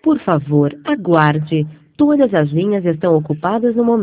Por favor, aguarde. Todas as linhas estão ocupadas no momento.